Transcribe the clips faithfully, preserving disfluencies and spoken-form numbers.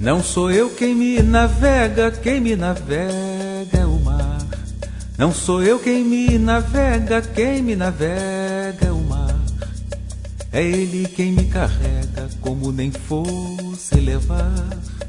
Não sou eu quem me navega, quem me navega é o mar. Não sou eu quem me navega, quem me navega é o mar. É ele quem me carrega como nem fosse levar.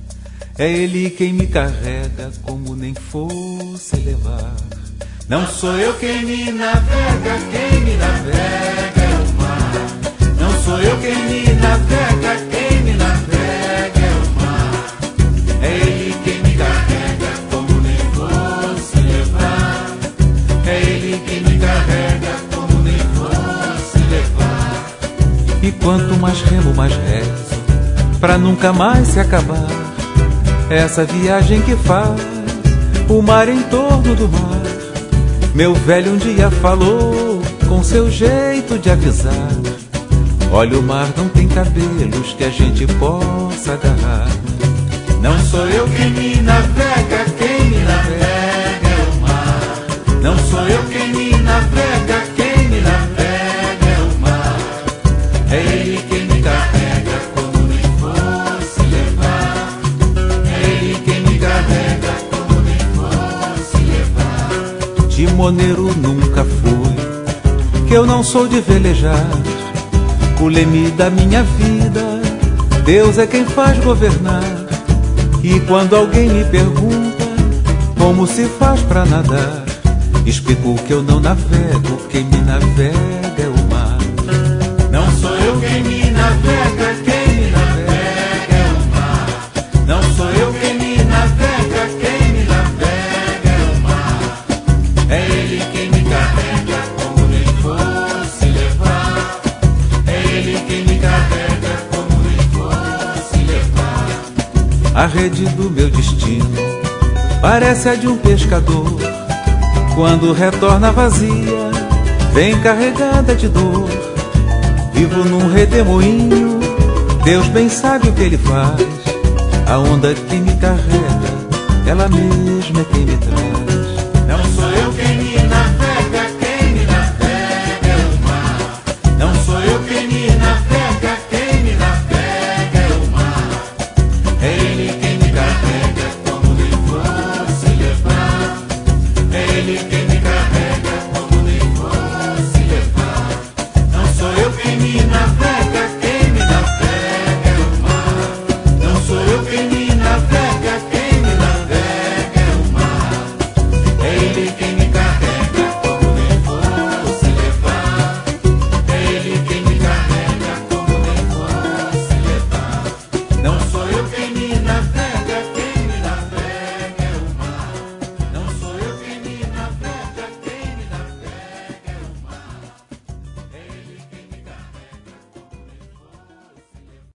É ele quem me carrega como nem fosse levar. Não sou eu quem me navega, quem me navega é o mar. Não sou eu quem me navega, quem me navega é o mar. É ele quem me carrega como nem fosse levar. É ele quem me carrega como nem fosse levar. E quanto mais remo, mais rezo, pra nunca mais se acabar essa viagem que faz o mar em torno do mar. Meu velho um dia falou com seu jeito de avisar: olha, o mar não tem cabelos que a gente possa agarrar. Não sou eu quem me navega, quem me navega é o mar. Não sou eu quem me navega, quem me navega é o mar. É ele quem me carrega como nem fosse levar. É ele quem me carrega como nem fosse levar. Timoneiro nunca fui, que eu não sou de velejar. O leme da minha vida, Deus é quem faz governar. E quando alguém me pergunta como se faz pra nadar, explico que eu não navego, quem me navega é o mar. Não sou eu quem me navega, quem me navega é o mar. Não sou eu quem me navega, quem me navega é o mar. É ele quem me carrega como nem fosse levar. É ele quem me carrega como nem fosse levar. A rede do meu destino parece a de um pescador. Quando retorna vazia, vem carregada de dor. Vivo num redemoinho, Deus bem sabe o que ele faz. A onda que me carrega, ela mesma é quem me traz. Não sou eu quem me navega, quem me navega é o mar. Não sou eu quem me navega, quem me navega é o mar. É ele quem me carrega como nem fosse levar. É ele quem